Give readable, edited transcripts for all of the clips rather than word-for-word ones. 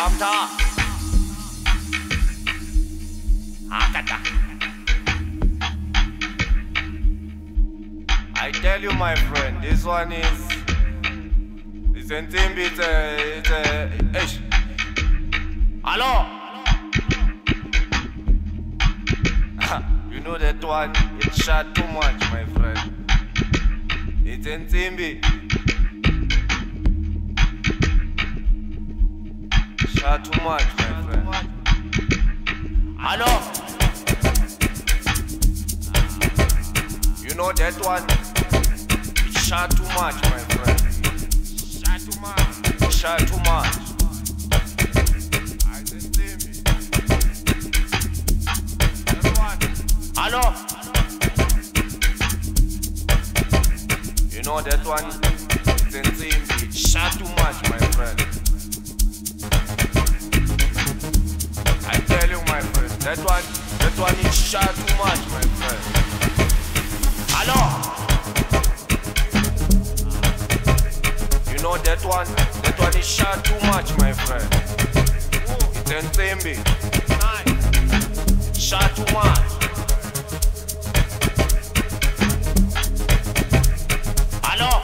Tamta. Akata. I tell you, my friend, this one is. It's a team. It's a. Hello. You know that one. It shot too much, my friend. It's a team. Shot too much, my friend. Hello. You know that one? It shot too much, my friend. Shot too much. It shot too much. I didn't see me. That one. Hello. You know that one? It didn't see me. It shot too much, my friend. I tell you, my friend, that one is shot too much, my friend. Hello? You know that one is shot too much, my friend. It's Nzimbi. It's shot too much. Hello?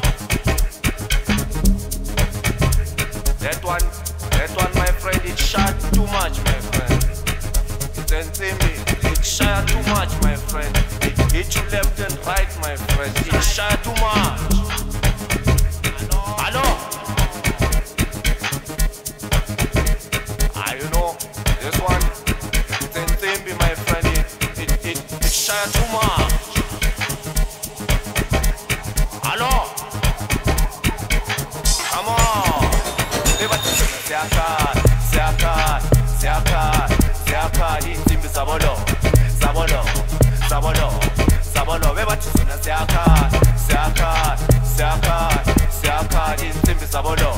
That one, my friend, it shot too much, my friend. It's Nzimbi. It shot too much, my friend. It hit you left and right, my friend. It shot too much. Hello? You know, this one, it's Nzimbi, my friend. It shot too much. Hello? Come on. Siakad, insimbi sabolo, beba tisona siakad, insimbi sabolo,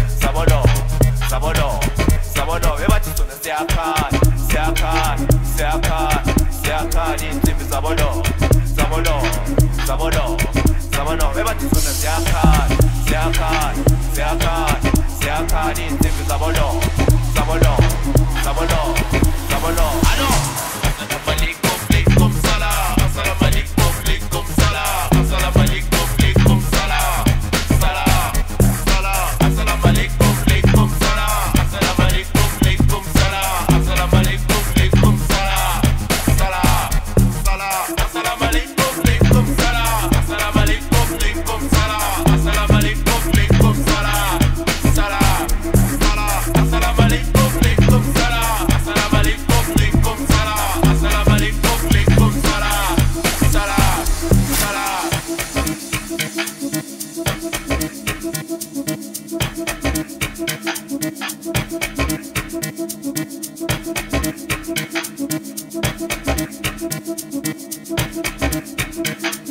beba tisona siakad, insimbi sabolo, beba tisona siakad, insimbi sabolo. Allô? Assalamu alaikum salam. Assalamu alaikum salam. Assalamu alaikum salam. Salam. Assalamu alaikum salam. Assalamu alaikum salam. Assalamu alaikum salam. Salam. Assalamu alaikum salam. Assalamu alaikum salam. Assalamu alaikum salam. Salam. Assalamu alaikum salam. Assalamu alaikum salam. Assalamu alaikum salam.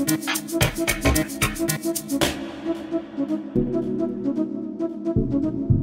Salam.